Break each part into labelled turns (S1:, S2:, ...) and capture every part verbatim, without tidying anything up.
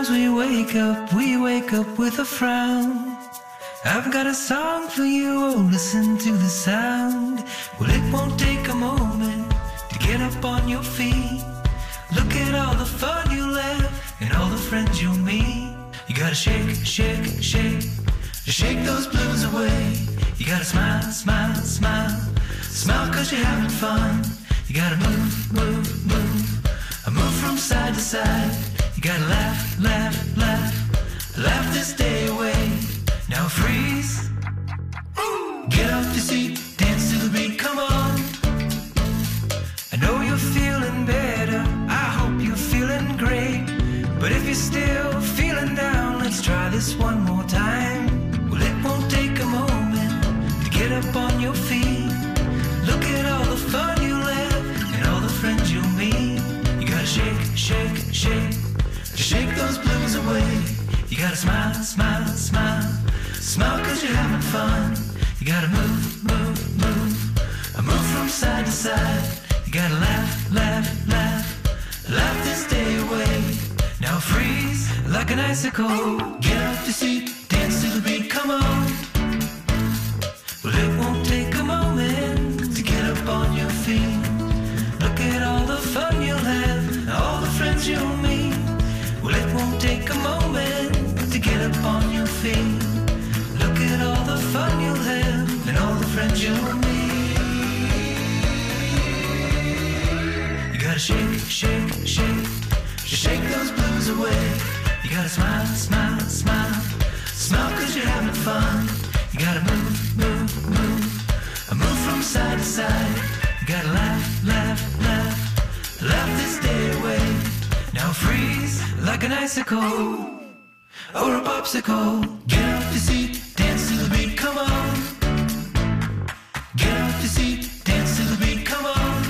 S1: Sometimes we wake up, we wake up with a frown. I've got a song for you, oh listen to the sound. Well, it won't take a moment to get up on your feet. Look at all the fun you'll have and all the friends you'll meet. You gotta shake, shake, shake, to shake those blues away. You gotta smile, smile, smile, smile cause you're having fun. You gotta move, move, move, move from side to side. You gotta laugh, laugh, laugh, laugh this day away. Now freeze, get off your seat, dance to the beat, come on. I know you're feeling better, I hope you're feeling great. But if you're still feeling down, let's try this one more time. Well, it won't take a moment to get up on your feet. Look at all the fun you'll have and all the friends you'll meet. You gotta shake, shake, shake, to shake those blues away. You gotta smile, smile, smile, smile cause you're having fun. You gotta move, move, move, move from side to side. You gotta laugh, laugh, laugh, laugh this day away. Now freeze like an icicle, get off your seat, dance to the beat, come on. Well, it won't take a moment to get up on your feet. Look at all the fun you'll have, all the friends you'll meet. Well, it won't take a moment to get up on your feet. Look at all the fun you'll have and all the friends you'll meet. You gotta shake, shake, shake, shake those blues away. You gotta smile, smile, smile, smile cause you're having fun. You gotta move, move, move, move from side to side. You gotta laugh, laugh, laugh, laugh this day away. Now freeze like an icicle or a popsicle. Get off your seat, dance to the beat, come on. Get off your seat, dance to the beat, come on.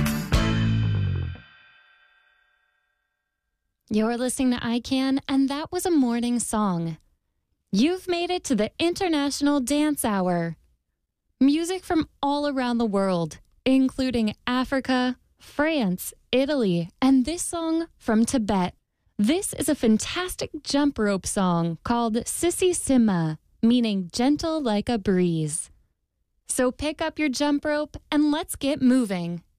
S2: You're listening to I Can, and that was a morning song. You've made it to the International Dance Hour. Music from all around the world, including Africa, France, Italy, and this song from Tibet. This is a fantastic jump rope song called Sissy Sima, meaning gentle like a breeze. So pick up your jump rope and let's get moving.